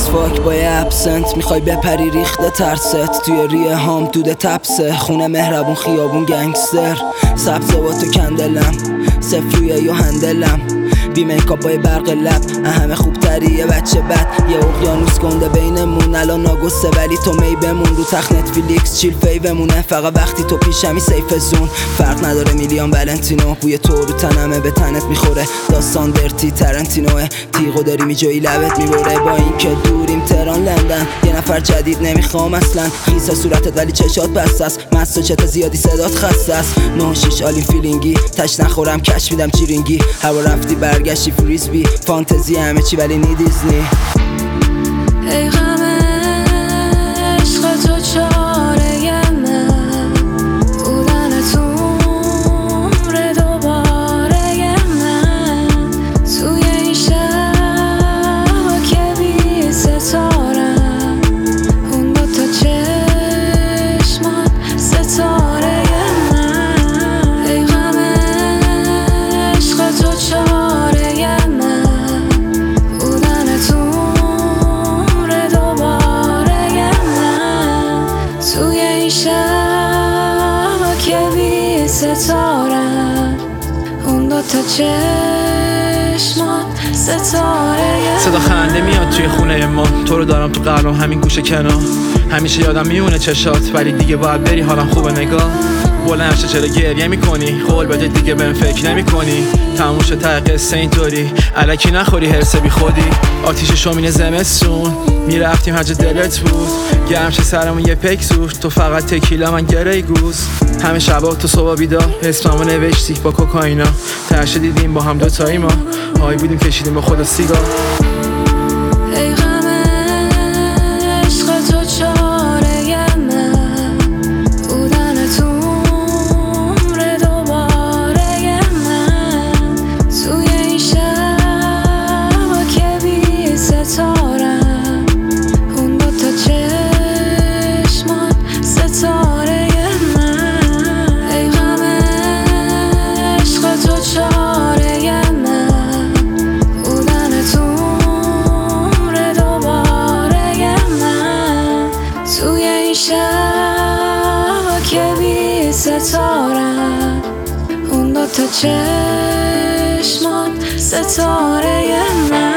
فاک با یه ابسنت میخوای بپری ریخته ترست توی ریه هام دوده تپسه خونه مهربون خیابون گنگستر سبزه با تو کندلم سفرویه یا هندلم بی میکاپ با برق لب همه خوب تری یه بچه بد یه اقیانوس گنده بینمون الان ناگسته ولی تو می بمون رو تخت نتفلیکس چیل فیومونه فقط وقتی تو پیشمی سیف زون فرق نداره میلیان ولنتینو بوی تو رو تنمه به تنت میخوره داستان درتی ترنتینوه تیغو داری میجایی لبت میبره با این که دوریم تهران لندن یه نفر جدید نمیخوام اصلا خیس صورتت ولی چشات بسته است مست و چت زیادی صدات خسته است 9-6 آلین فیلینگی تش نخورم کش میدم چیرینگی هوا رفتی برگشتی فریسبی فانتزی همه چی ولی نی دیزنی ای غم عشق تو چاره من بودن تو دوباره من توی این شب که بی ستارم اون دوتا چشمات ستاره من ای غم عشق تو چاره من بودن تو توی این شب که بی ستارم اون دوتا چشمات ستاره صدا خنده میاد توی خونه ما تو رو دارم تو قلبم همین گوشه کنار همیشه یادم میونه چشات ولی دیگه باید بری حالم خوبه نگاه بلند نشه چرا گریه میکنی قول بده دیگه بهم فکر نمیکنی تموم شد ته قصه اینطوری الکی نخوری هرسه بی خودی آتیش شومین زمستون میرفتیم هر جا دلت بود گرم شه سرمون یه پک سوش تو فقط تکیلا من گره گوز همه شبا تو صبح بیدار اسممو نوشتی با کوکائینا ترشه دیدیم با هم دوتایی ما آی بودیم کشیدیم با خدا سیگار ای غم عشق تو چاره من بودن تو دوباره من توی این شب که بی ستارم اون دوتا چشمات ستاره من ای غم عشق تو چاره من بودن تو دوباره من توی این شب که بی ستارم اون دوتا چشمات ستاره من